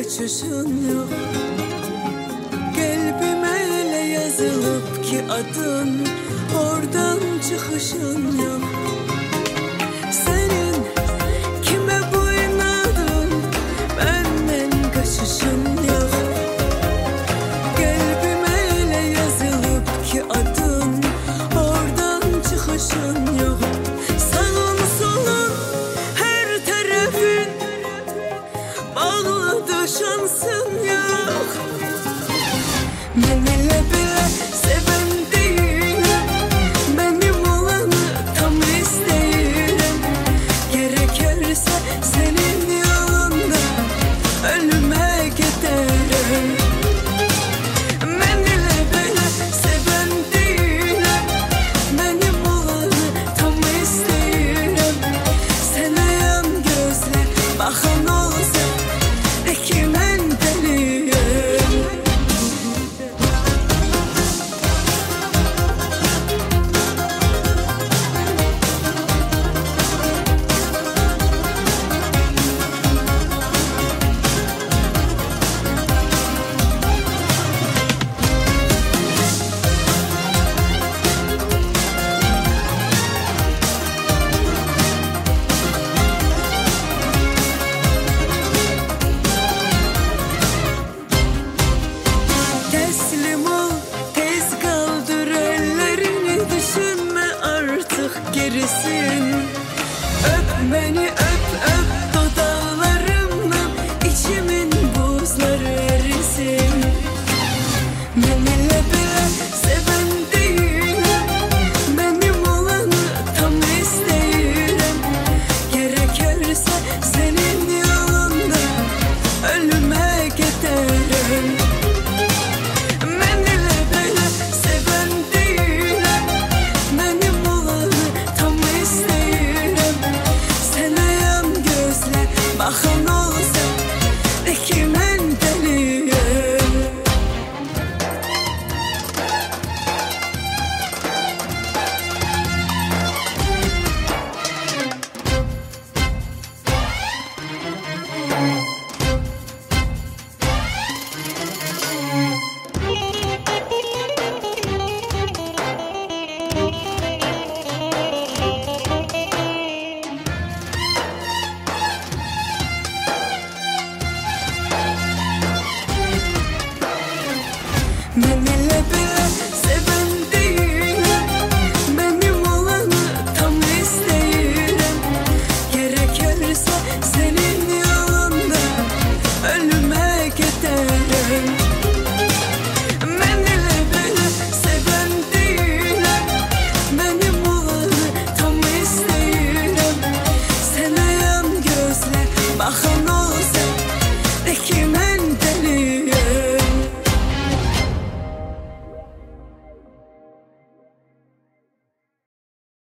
kaçışın yok. Kalbime öyle yazılıp ki adın, oradan çıkışın yok. Senin kime bu inadın, benden kaçışın yok. Kalbime öyle yazılıp ki adın, oradan çıkışın yok. Sağın solun her tarafın bağladı, şansın yok. Benimle bile seven değilim, benim olanı tam isteyirim. Gerekirse senin yolunda ölüme giderim. Benimle bile seven değilim, benim olanı tam isteyirim. Sana yan gözle bakan olsa de ki ben deliyim. Teslim ol, tez kaldır ellerini, düşünme artık gerisin. Öp beni, öp öp dudaklarımdan, içimin buzları erisin. Benimle bile seven değilim, benim olanı tam isteyirim. Gerekirse senin